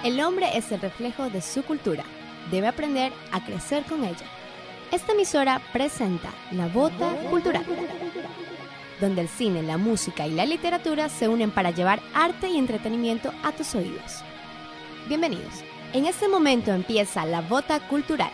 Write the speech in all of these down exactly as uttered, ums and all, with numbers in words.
El hombre es el reflejo de su cultura. Debe aprender a crecer con ella. Esta emisora presenta La Bota Cultural, donde el cine, la música y la literatura se unen para llevar arte y entretenimiento a tus oídos. Bienvenidos. En este momento empieza La Bota Cultural.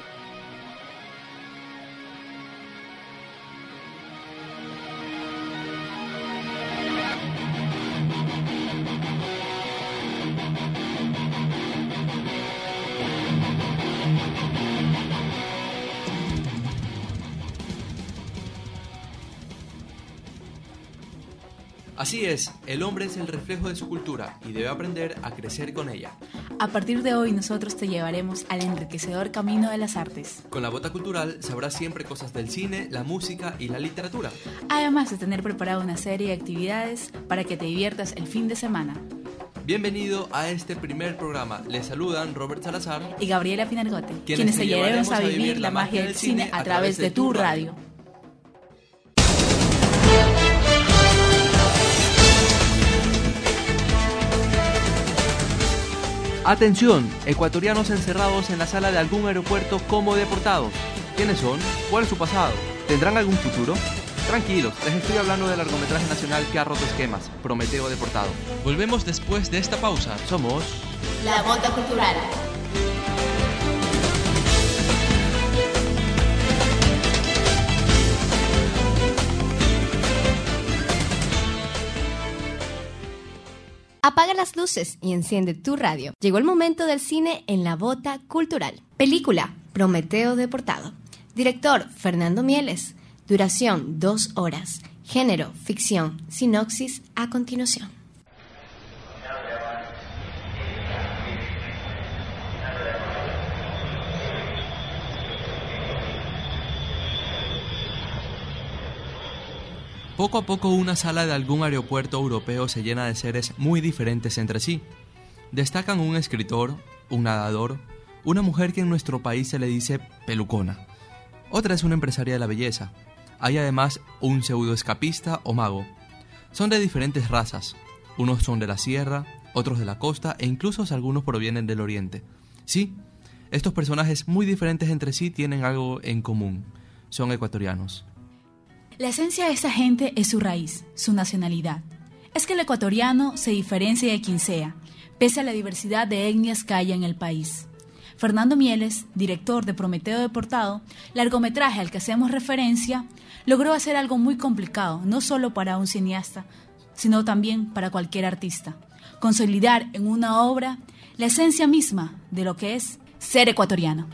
Así es, el hombre es el reflejo de su cultura y debe aprender a crecer con ella. A partir de hoy nosotros te llevaremos al enriquecedor camino de las artes. Con La Bota Cultural sabrás siempre cosas del cine, la música y la literatura. Además de tener preparada una serie de actividades para que te diviertas el fin de semana. Bienvenido a este primer programa. Les saludan Robert Salazar y Gabriela Finargote, quienes, quienes te llevaremos a vivir la magia del cine a través de tu radio. Atención, ecuatorianos encerrados en la sala de algún aeropuerto como deportados. ¿Quiénes son? ¿Cuál es su pasado? ¿Tendrán algún futuro? Tranquilos, les estoy hablando del largometraje nacional que ha roto esquemas, Prometeo deportado. Volvemos después de esta pausa. Somos... La Bota Cultural. Apaga las luces y enciende tu radio. Llegó el momento del cine en La Bota Cultural. Película, Prometeo deportado. Director, Fernando Mieles. Duración, dos horas. Género, ficción. Sinopsis, a continuación. Poco a poco una sala de algún aeropuerto europeo se llena de seres muy diferentes entre sí. Destacan un escritor, un nadador, una mujer que en nuestro país se le dice pelucona. Otra es una empresaria de la belleza. Hay además un pseudoescapista o mago. Son de diferentes razas. Unos son de la sierra, otros de la costa e incluso algunos provienen del oriente. Sí, estos personajes muy diferentes entre sí tienen algo en común. Son ecuatorianos. La esencia de esta gente es su raíz, su nacionalidad. Es que el ecuatoriano se diferencia de quien sea, pese a la diversidad de etnias que hay en el país. Fernando Mieles, director de Prometeo deportado, largometraje al que hacemos referencia, logró hacer algo muy complicado, no solo para un cineasta, sino también para cualquier artista. Consolidar en una obra la esencia misma de lo que es ser ecuatoriano.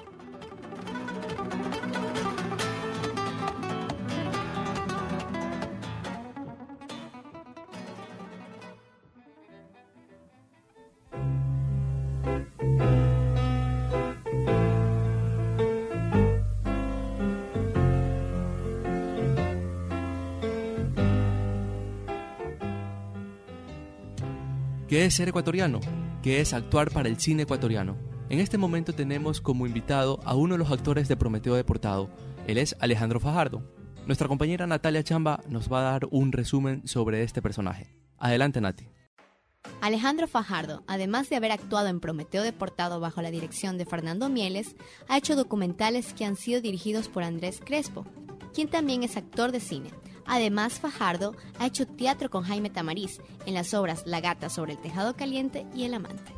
¿Qué es ser ecuatoriano? ¿Qué es actuar para el cine ecuatoriano? En este momento tenemos como invitado a uno de los actores de Prometeo deportado. Él es Alejandro Fajardo. Nuestra compañera Natalia Chamba nos va a dar un resumen sobre este personaje. Adelante, Nati. Alejandro Fajardo, además de haber actuado en Prometeo deportado bajo la dirección de Fernando Mieles, ha hecho documentales que han sido dirigidos por Andrés Crespo, quien también es actor de cine. Además, Fajardo ha hecho teatro con Jaime Tamariz en las obras La Gata sobre el Tejado Caliente y El Amante.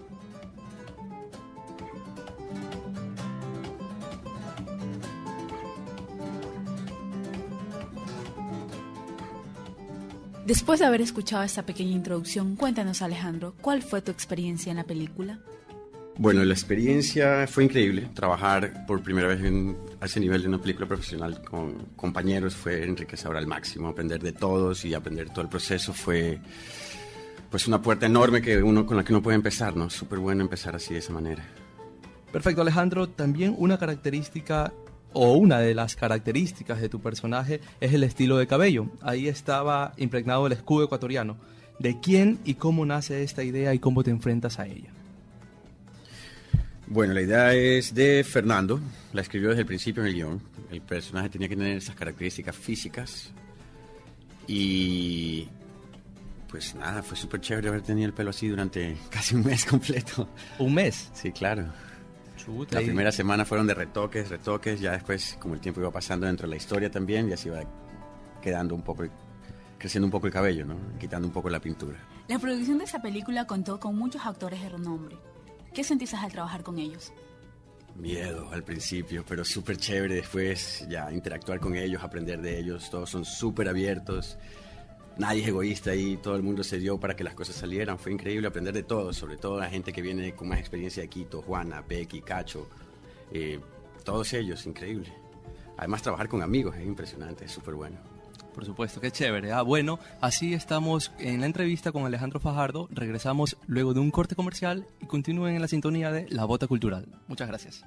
Después de haber escuchado esta pequeña introducción, cuéntanos, Alejandro, ¿cuál fue tu experiencia en la película? Bueno, la experiencia fue increíble. Trabajar por primera vez en, a ese nivel de una película profesional con compañeros fue enriquecedor al máximo. Aprender de todos y aprender todo el proceso fue pues una puerta enorme que uno, con la que uno puede empezar, ¿no? Súper bueno empezar así de esa manera. Perfecto, Alejandro. También una característica o una de las características de tu personaje es el estilo de cabello. Ahí estaba impregnado el escudo ecuatoriano. ¿De quién y cómo nace esta idea y cómo te enfrentas a ella? Bueno, la idea es de Fernando, la escribió desde el principio en el guión. El personaje tenía que tener esas características físicas y Pues nada, fue súper chévere haber tenido el pelo así durante casi un mes completo. ¿Un mes? Sí, claro. Chuta, La y- primera semana fueron de retoques, retoques, ya después, como el tiempo iba pasando dentro de la historia también, ya se iba quedando un poco, creciendo un poco el cabello, ¿no? Quitando un poco la pintura. La producción de esa película contó con muchos actores de renombre. ¿Qué sentiste al trabajar con ellos? Miedo al principio, pero súper chévere después, ya interactuar con ellos, aprender de ellos, todos son súper abiertos, nadie es egoísta y todo el mundo se dio para que las cosas salieran, fue increíble aprender de todos, sobre todo la gente que viene con más experiencia de Quito, Juana, Becky, Cacho, eh, todos ellos, increíble. Además trabajar con amigos es impresionante, es súper bueno. Por supuesto, qué chévere. Ah, bueno, así estamos en la entrevista con Alejandro Fajardo. Regresamos luego de un corte comercial y continúen en la sintonía de La Bota Cultural. Muchas gracias.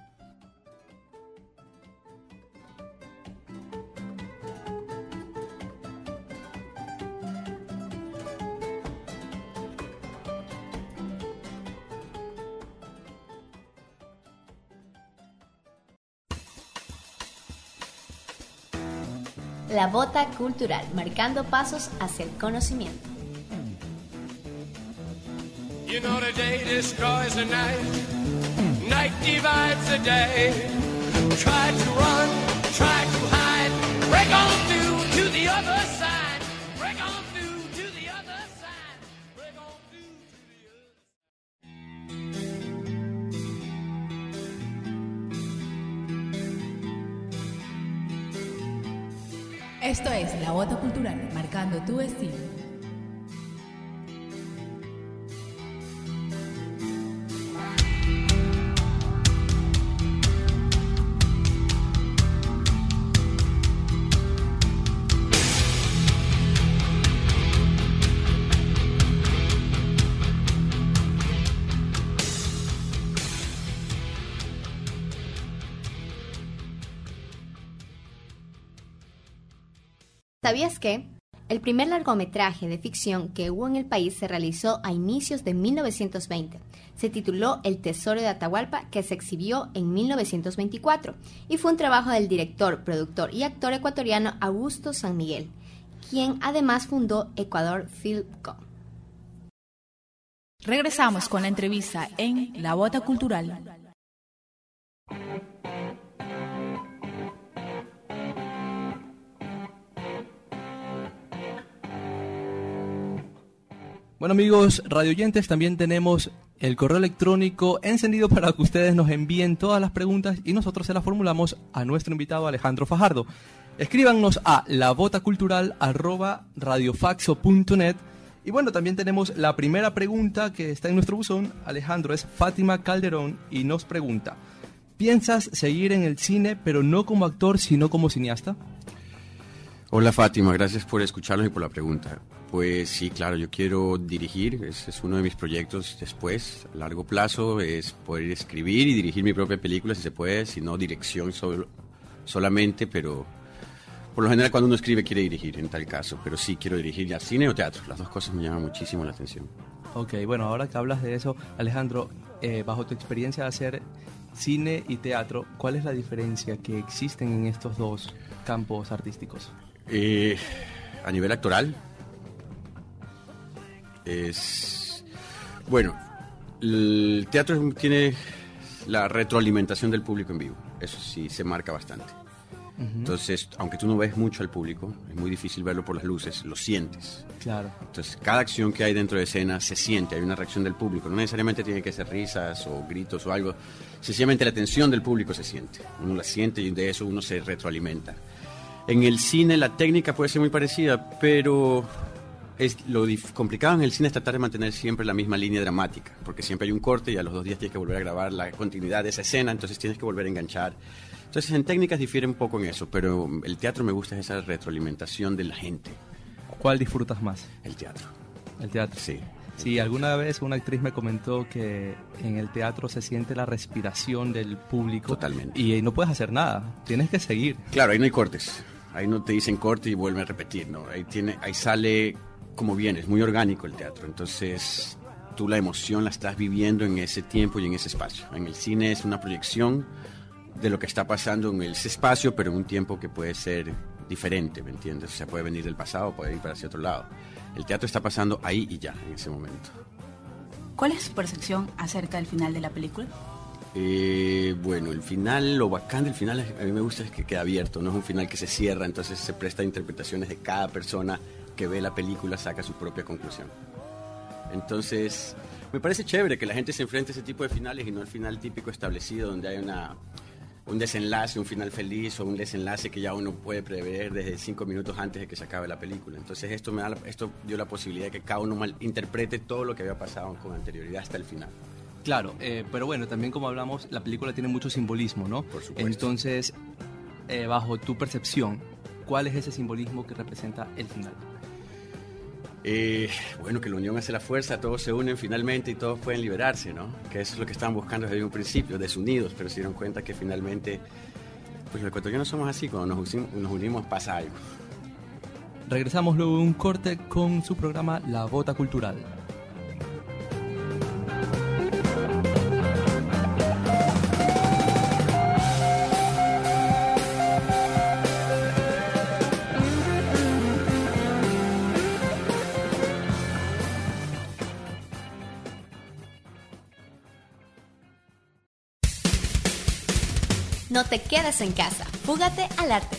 La Bota Cultural, marcando pasos hacia el conocimiento. You know the day destroys the night, night divides the day. Try to run, try to hide, break on through to the other side, break on through to the other side, break on through to the other. Esto es La Bota Cultural, marcando tu estilo. ¿Sabías que? El primer largometraje de ficción que hubo en el país se realizó a inicios de mil novecientos veinte. Se tituló El Tesoro de Atahualpa, que se exhibió en mil novecientos veinticuatro y fue un trabajo del director, productor y actor ecuatoriano Augusto San Miguel, quien además fundó Ecuador Film Co. Regresamos con la entrevista en La Bota Cultural. Bueno, amigos radioyentes, también tenemos el correo electrónico encendido para que ustedes nos envíen todas las preguntas y nosotros se las formulamos a nuestro invitado Alejandro Fajardo. Escríbanos a labotacultural arroba radiofaxo punto net. Y bueno, también tenemos la primera pregunta que está en nuestro buzón. Alejandro, es Fátima Calderón y nos pregunta: ¿piensas seguir en el cine, pero no como actor, sino como cineasta? Hola Fátima, gracias por escucharnos y por la pregunta. Pues sí, claro, yo quiero dirigir, ese es uno de mis proyectos después, a largo plazo, es poder escribir y dirigir mi propia película si se puede, si no dirección sol- solamente, pero por lo general cuando uno escribe quiere dirigir en tal caso, pero sí quiero dirigir ya cine o teatro, las dos cosas me llaman muchísimo la atención. Ok, bueno, ahora que hablas de eso, Alejandro, eh, bajo tu experiencia de hacer cine y teatro, ¿cuál es la diferencia que existen en estos dos campos artísticos? Eh, a nivel actoral, es bueno, el teatro tiene la retroalimentación del público en vivo, eso sí se marca bastante. Uh-huh. Entonces, aunque tú no ves mucho al público, es muy difícil verlo por las luces, lo sientes. Claro. Entonces, cada acción que hay dentro de escena se siente, hay una reacción del público, no necesariamente tiene que ser risas o gritos o algo, sencillamente la atención del público se siente, uno la siente y de eso uno se retroalimenta. En el cine la técnica puede ser muy parecida, pero es lo dif- complicado en el cine es tratar de mantener siempre la misma línea dramática, porque siempre hay un corte y a los dos días tienes que volver a grabar la continuidad de esa escena, entonces tienes que volver a enganchar. Entonces en técnicas difiere un poco en eso, pero el teatro me gusta esa retroalimentación de la gente. ¿Cuál disfrutas más? El teatro. El teatro. Sí. Sí, alguna vez una actriz me comentó que en el teatro se siente la respiración del público. Totalmente. Y no puedes hacer nada, tienes que seguir. Claro, ahí no hay cortes. Ahí no te dicen corte y vuelven a repetir, ¿no? Ahí, tiene, ahí sale como viene, es muy orgánico el teatro. Entonces, tú la emoción la estás viviendo en ese tiempo y en ese espacio. En el cine es una proyección de lo que está pasando en ese espacio, pero en un tiempo que puede ser diferente, ¿me entiendes? O sea, puede venir del pasado, puede ir para hacia otro lado. El teatro está pasando ahí y ya, en ese momento. ¿Cuál es su percepción acerca del final de la película? Eh, bueno, el final, lo bacán del final, a mí me gusta es que queda abierto, no es un final que se cierra, entonces se presta a interpretaciones de cada persona que ve la película, saca su propia conclusión. Entonces, me parece chévere que la gente se enfrente a ese tipo de finales y no al final típico establecido donde hay una, un desenlace, un final feliz o un desenlace que ya uno puede prever desde cinco minutos antes de que se acabe la película. Entonces esto, me da la, esto dio la posibilidad de que cada uno mal interprete todo lo que había pasado con anterioridad hasta el final. Claro, eh, pero bueno, también como hablamos, la película tiene mucho simbolismo, ¿no? Por supuesto. Entonces, eh, bajo tu percepción, ¿cuál es ese simbolismo que representa el final? Eh, bueno, que la unión hace la fuerza, todos se unen finalmente y todos pueden liberarse, ¿no? Que eso es lo que estaban buscando desde un principio, desunidos, pero se dieron cuenta que finalmente, pues los ecuatorianos somos así, cuando nos unimos, nos unimos pasa algo. Regresamos luego de un corte con su programa La Bota Cultural. No te quedes en casa, fúgate al arte.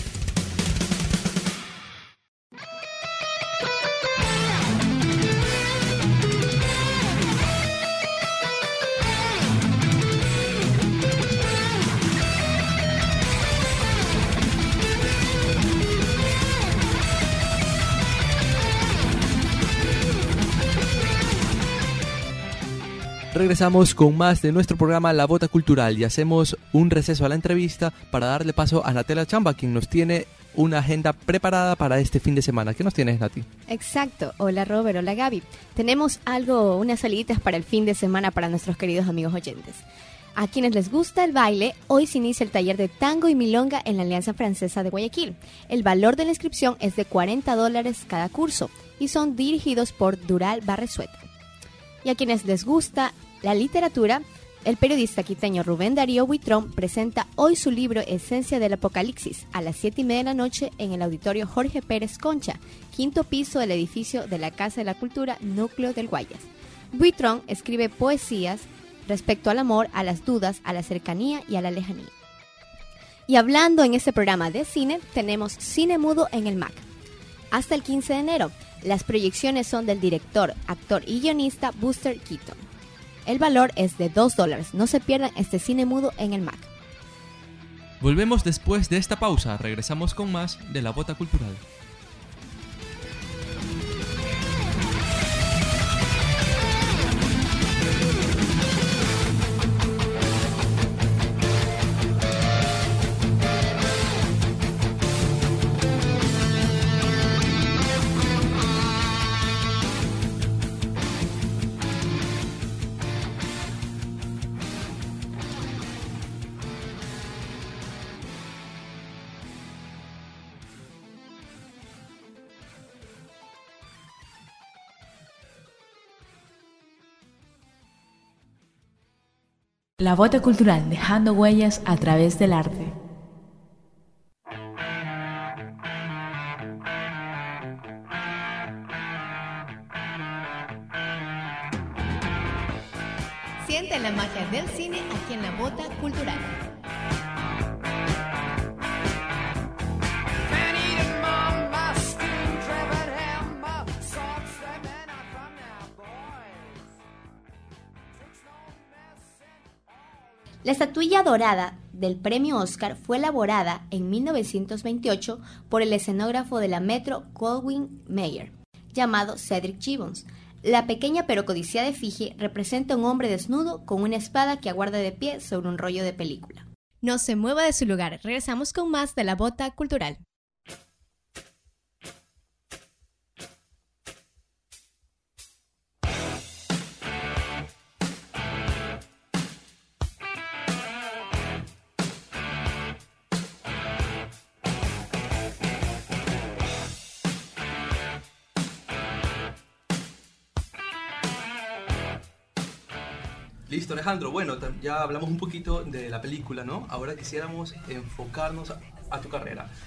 Regresamos con más de nuestro programa La Bota Cultural y hacemos un receso a la entrevista para darle paso a Natela Chamba, quien nos tiene una agenda preparada para este fin de semana. ¿Qué nos tienes, Nati? Exacto. Hola, Robert. Hola, Gaby. Tenemos algo, unas saliditas para el fin de semana para nuestros queridos amigos oyentes. A quienes les gusta el baile, hoy se inicia el taller de tango y milonga en la Alianza Francesa de Guayaquil. El valor de la inscripción es de cuarenta dólares cada curso y son dirigidos por Dural Barresueta. Y a quienes les gusta la literatura, el periodista quiteño Rubén Darío Buitrón presenta hoy su libro Esencia del Apocalipsis a las siete y media de la noche en el auditorio Jorge Pérez Concha, quinto piso del edificio de la Casa de la Cultura, Núcleo del Guayas. Buitrón escribe poesías respecto al amor, a las dudas, a la cercanía y a la lejanía. Y hablando en este programa de cine, tenemos Cine Mudo en el M A C. Hasta el quince de enero, las proyecciones son del director, actor y guionista Buster Keaton. El valor es de dos dólares. No se pierdan este Cine Mudo en el M A C. Volvemos después de esta pausa. Regresamos con más de La Bota Cultural. La Bota Cultural, dejando huellas a través del arte. Siente la magia del cine aquí en La Bota Cultural. La estatuilla dorada del premio Oscar fue elaborada en mil novecientos veintiocho por el escenógrafo de la Metro Goldwyn Mayer, llamado Cedric Gibbons. La pequeña pero codiciada efigie representa a un hombre desnudo con una espada que aguarda de pie sobre un rollo de película. No se mueva de su lugar, regresamos con más de La Bota Cultural. Listo, Alejandro. Bueno, ya hablamos un poquito de la película, ¿no? Ahora quisiéramos enfocarnos a, a tu carrera.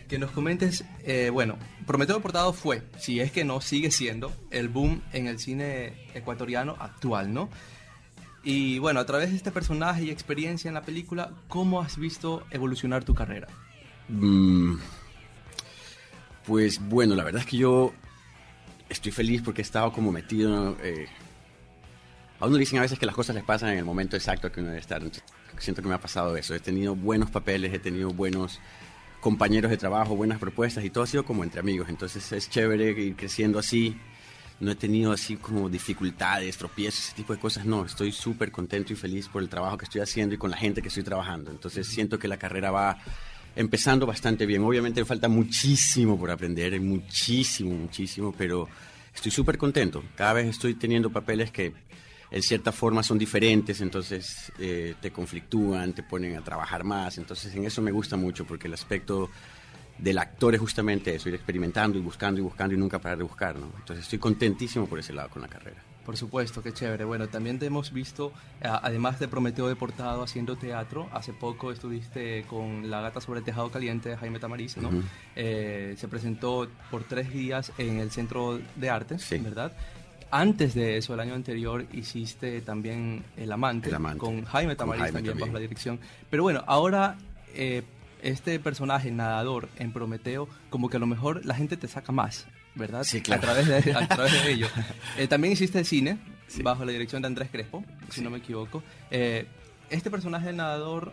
que nos comentes, eh, bueno, Prometeo Deportado fue, si es que no sigue siendo, el boom en el cine ecuatoriano actual, ¿no? Y bueno, a través de este personaje y experiencia en la película, ¿cómo has visto evolucionar tu carrera? Mm, pues bueno, la verdad es que yo estoy feliz porque he estado como metido... Eh, a uno le dicen a veces que las cosas les pasan en el momento exacto que uno debe estar. Entonces, siento que me ha pasado eso. He tenido buenos papeles, he tenido buenos compañeros de trabajo, buenas propuestas y todo ha sido como entre amigos. Entonces es chévere ir creciendo así. No he tenido así como dificultades, tropiezos, ese tipo de cosas. No, estoy súper contento y feliz por el trabajo que estoy haciendo y con la gente que estoy trabajando. Entonces siento que la carrera va empezando bastante bien. Obviamente me falta muchísimo por aprender, muchísimo, muchísimo, pero estoy súper contento. Cada vez estoy teniendo papeles que en cierta forma son diferentes, entonces eh, te conflictúan, te ponen a trabajar más. Entonces en eso me gusta mucho porque el aspecto del actor es justamente eso, ir experimentando y buscando y buscando y nunca parar de buscar, ¿no? Entonces estoy contentísimo por ese lado con la carrera. Por supuesto, qué chévere. Bueno, también te hemos visto, además de Prometeo Deportado, haciendo teatro. Hace poco estuviste con La Gata sobre el Tejado Caliente de Jaime Tamariz, ¿no? Uh-huh. Eh, se presentó por tres días en el Centro de Artes, sí. ¿Verdad? Antes de eso, el año anterior, hiciste también El Amante, el amante. con Jaime Tamariz, Jaime también, también bajo la dirección. Pero bueno, ahora eh, este personaje nadador en Prometeo, como que a lo mejor la gente te saca más, ¿verdad? Sí, claro. A través de, a través de ello. Eh, también hiciste cine, sí. bajo la dirección de Andrés Crespo, si sí. no me equivoco. Eh, ¿Este personaje de nadador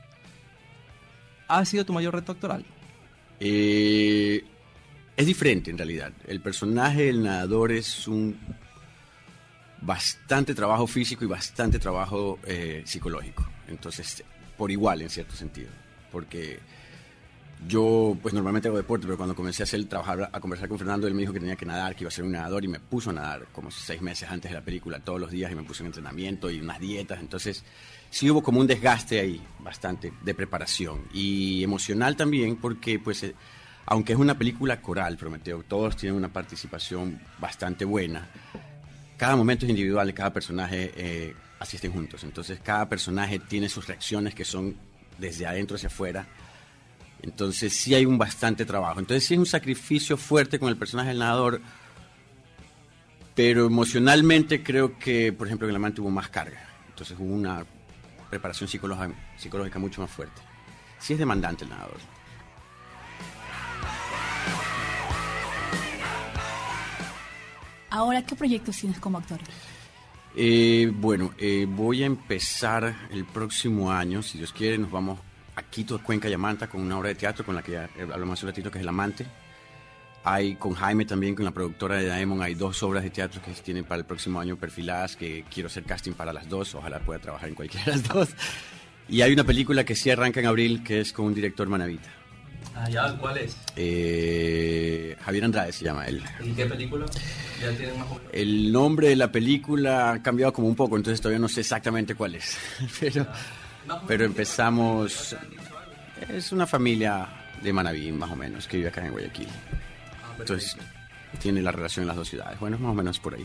ha sido tu mayor reto actoral? Eh... Es diferente en realidad. El personaje del nadador es un bastante trabajo físico y bastante trabajo eh, psicológico. Entonces, por igual en cierto sentido. Porque yo, pues normalmente hago deporte, pero cuando comencé a hacer trabajar, a conversar con Fernando, él me dijo que tenía que nadar, que iba a ser un nadador y me puso a nadar como seis meses antes de la película, todos los días, y me puso en entrenamiento y unas dietas. Entonces, sí hubo como un desgaste ahí, bastante, de preparación. Y emocional también, porque pues... Eh, aunque es una película coral, Prometeo, todos tienen una participación bastante buena. Cada momento es individual, cada personaje eh, asisten juntos. Entonces, cada personaje tiene sus reacciones que son desde adentro hacia afuera. Entonces, sí hay un bastante trabajo. Entonces, sí es un sacrificio fuerte con el personaje del nadador, pero emocionalmente creo que, por ejemplo, en El Amante hubo más carga. Entonces, hubo una preparación psicológica, psicológica mucho más fuerte. Sí es demandante el nadador. Ahora, ¿qué proyectos tienes como actor? Eh, bueno, eh, voy a empezar el próximo año, si Dios quiere, nos vamos a Quito, Cuenca y a Manta con una obra de teatro con la que ya hablamos hace un ratito, que es El Amante. Hay con Jaime también, con la productora de Daemon, hay dos obras de teatro que se tienen para el próximo año perfiladas, que quiero hacer casting para las dos, ojalá pueda trabajar en cualquiera de las dos. Y hay una película que sí arranca en abril, que es con un director manabita. Ah, ya, ¿cuál es? Eh, Javier Andrade se llama él. ¿Y qué película? ¿Ya tienen más o menos? El nombre de la película ha cambiado como un poco, entonces todavía no sé exactamente cuál es. Pero, pero empezamos... Es una familia de Manabí, más o menos, que vive acá en Guayaquil. Entonces, tiene la relación en las dos ciudades. Bueno, más o menos por ahí.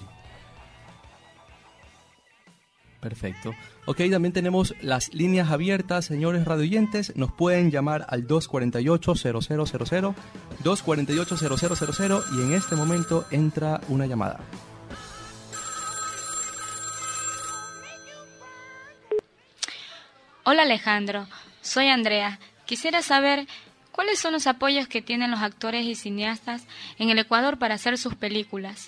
Perfecto. Ok, también tenemos las líneas abiertas, señores radioyentes. Nos pueden llamar al dos cuatro ocho, cero cero cero cero, dos cuatro ocho, cero cero cero cero, y en este momento entra una llamada. Hola Alejandro, soy Andrea. Quisiera saber cuáles son los apoyos que tienen los actores y cineastas en el Ecuador para hacer sus películas.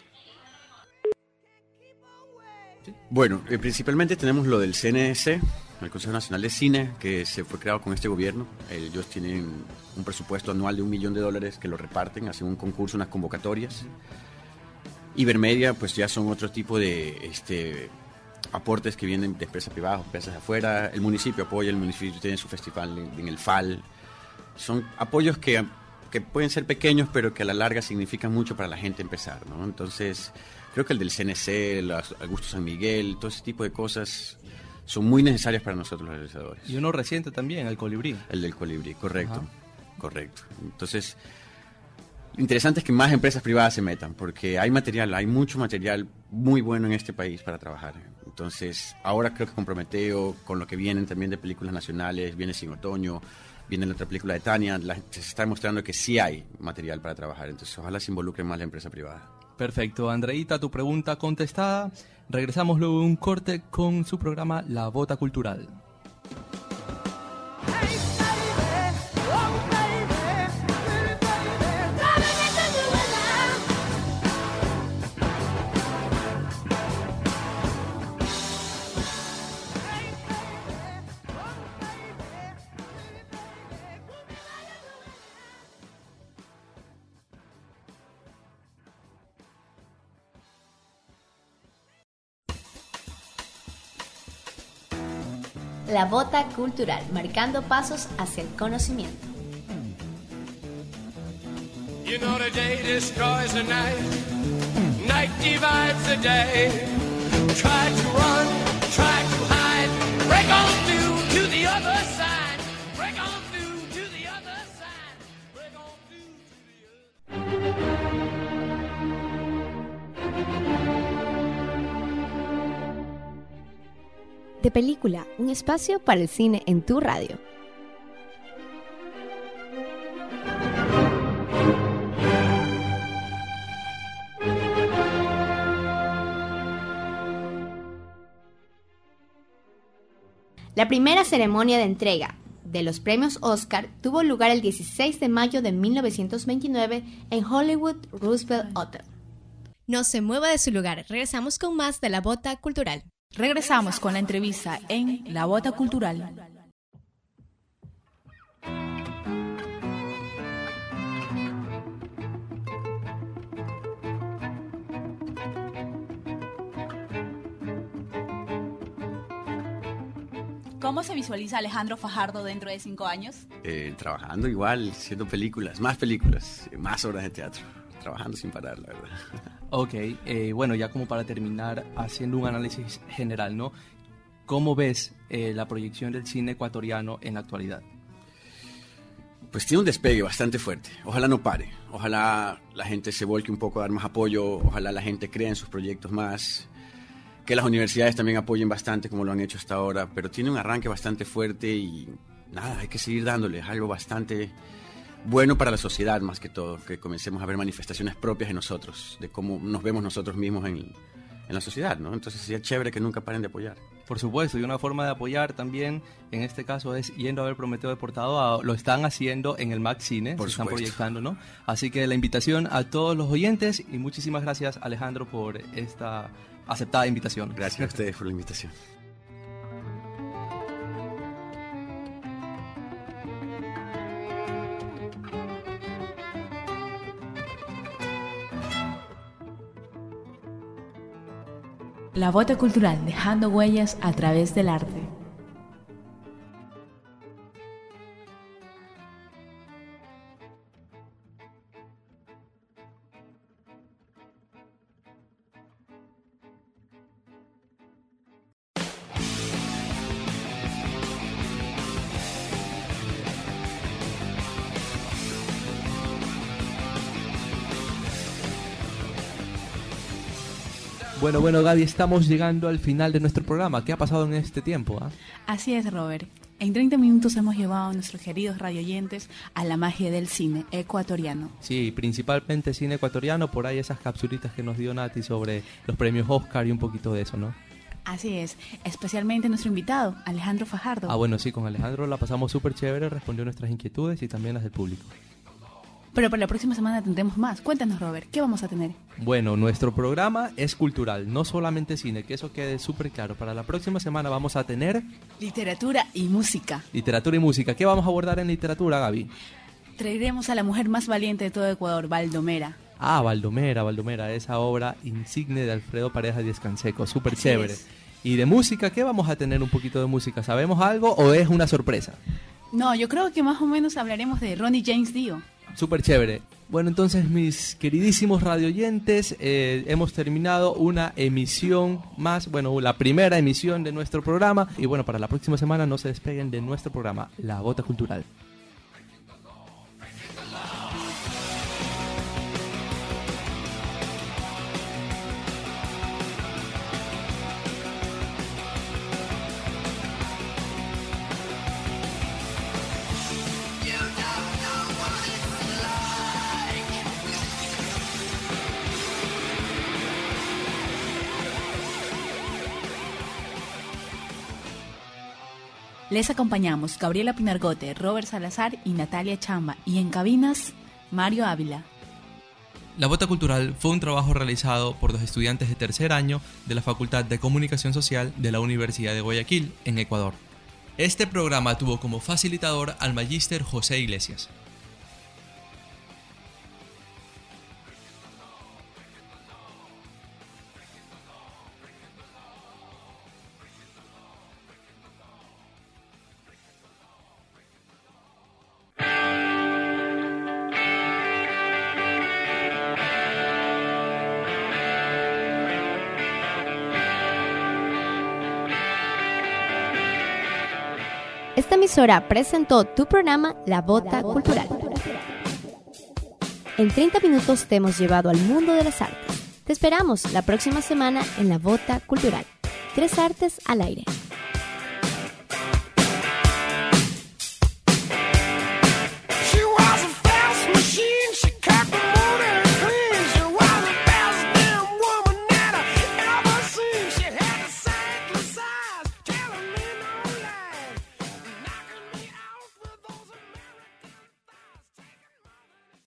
Bueno, eh, principalmente tenemos lo del C N C, el Consejo Nacional de Cine, que se fue creado con este gobierno. Ellos tienen un presupuesto anual de un millón de dólares que lo reparten, hacen un concurso, unas convocatorias. Ibermedia, pues ya son otro tipo de este, aportes que vienen de empresas privadas, empresas de afuera. El municipio apoya, el municipio tiene su festival en, en el F A L. Son apoyos que, que pueden ser pequeños, pero que a la larga significan mucho para la gente empezar, ¿no? Entonces... Creo que el del C N C, el Augusto San Miguel, todo ese tipo de cosas son muy necesarias para nosotros los realizadores. Y uno reciente también, el Colibrí. El del Colibrí, correcto, Ajá. correcto. Entonces, lo interesante es que más empresas privadas se metan, porque hay material, hay mucho material muy bueno en este país para trabajar. Entonces, ahora creo que con Prometeo, con lo que vienen también de películas nacionales, viene Sin Otoño, viene la otra película de Tania, la, se está demostrando que sí hay material para trabajar, entonces ojalá se involucre más la empresa privada. Perfecto, Andreita, tu pregunta contestada. Regresamos luego de un corte con su programa La Bota Cultural. La Bota Cultural, marcando pasos hacia el conocimiento. You know the day destroys the night, night divides the day. Try to run, try to hide, break on through to the other side, break on through to the other side, break on through to the other. De película, un espacio para el cine en tu radio. La primera ceremonia de entrega de los premios Oscar tuvo lugar el dieciséis de mayo de mil novecientos veintinueve en Hollywood Roosevelt Hotel. No se mueva de su lugar, regresamos con más de La Bota Cultural. Regresamos con la entrevista en La Bota Cultural. ¿Cómo se visualiza Alejandro Fajardo dentro de cinco años? Eh, trabajando igual, haciendo películas, más películas, más obras de teatro. Trabajando sin parar, la verdad. Ok, eh, bueno, ya como para terminar, haciendo un análisis general, ¿no? ¿Cómo ves eh, la proyección del cine ecuatoriano en la actualidad? Pues tiene un despegue bastante fuerte. Ojalá no pare. Ojalá la gente se volque un poco a dar más apoyo. Ojalá la gente crea en sus proyectos más. Que las universidades también apoyen bastante como lo han hecho hasta ahora. Pero tiene un arranque bastante fuerte y nada, hay que seguir dándole. Es algo bastante bueno para la sociedad más que todo. Que comencemos a ver manifestaciones propias de nosotros. De cómo nos vemos nosotros mismos en, en la sociedad, ¿no? Entonces sería chévere que nunca paren de apoyar. Por supuesto, y una forma de apoyar también, en este caso, es yendo a ver Prometeo Deportado. A, lo están haciendo en el Max Cine, Por se están supuesto. proyectando, ¿no? Así que la invitación a todos los oyentes y muchísimas gracias, Alejandro, por esta aceptada invitación. Gracias a ustedes por la invitación. La Bota Cultural, dejando huellas a través del arte. Bueno, bueno, Gaby, estamos llegando al final de nuestro programa. ¿Qué ha pasado en este tiempo? ¿Ah? Así es, Robert. En treinta minutos hemos llevado a nuestros queridos radioyentes a la magia del cine ecuatoriano. Sí, principalmente cine ecuatoriano, por ahí esas capsulitas que nos dio Nati sobre los premios Oscar y un poquito de eso, ¿no? Así es, especialmente nuestro invitado, Alejandro Fajardo. Ah, bueno, sí, con Alejandro la pasamos súper chévere, respondió nuestras inquietudes y también las del público. Pero para la próxima semana tendremos más. Cuéntanos, Robert, ¿qué vamos a tener? Bueno, nuestro programa es cultural, no solamente cine, que eso quede súper claro. Para la próxima semana vamos a tener Literatura y música. literatura y música. ¿Qué vamos a abordar en literatura, Gaby? Traeremos a la mujer más valiente de todo Ecuador, Baldomera. Ah, Baldomera, Baldomera, esa obra insigne de Alfredo Pareja Díez Canseco, súper Así chévere. es. ¿Y de música? ¿Qué vamos a tener un poquito de música? ¿Sabemos algo o es una sorpresa? No, yo creo que más o menos hablaremos de Ronnie James Dio. Súper chévere. Bueno, entonces, mis queridísimos radioyentes, eh, hemos terminado una emisión más, bueno, la primera emisión de nuestro programa. Y bueno, para la próxima semana no se despeguen de nuestro programa, La Bota Cultural. Les acompañamos Gabriela Pinargote, Robert Salazar y Natalia Chamba. Y en cabinas, Mario Ávila. La Bota Cultural fue un trabajo realizado por los estudiantes de tercer año de la Facultad de Comunicación Social de la Universidad de Guayaquil, en Ecuador. Este programa tuvo como facilitador al magíster José Iglesias. Esta emisora presentó tu programa La Bota Cultural. En treinta minutos te hemos llevado al mundo de las artes. Te esperamos la próxima semana en La Bota Cultural. Tres artes al aire.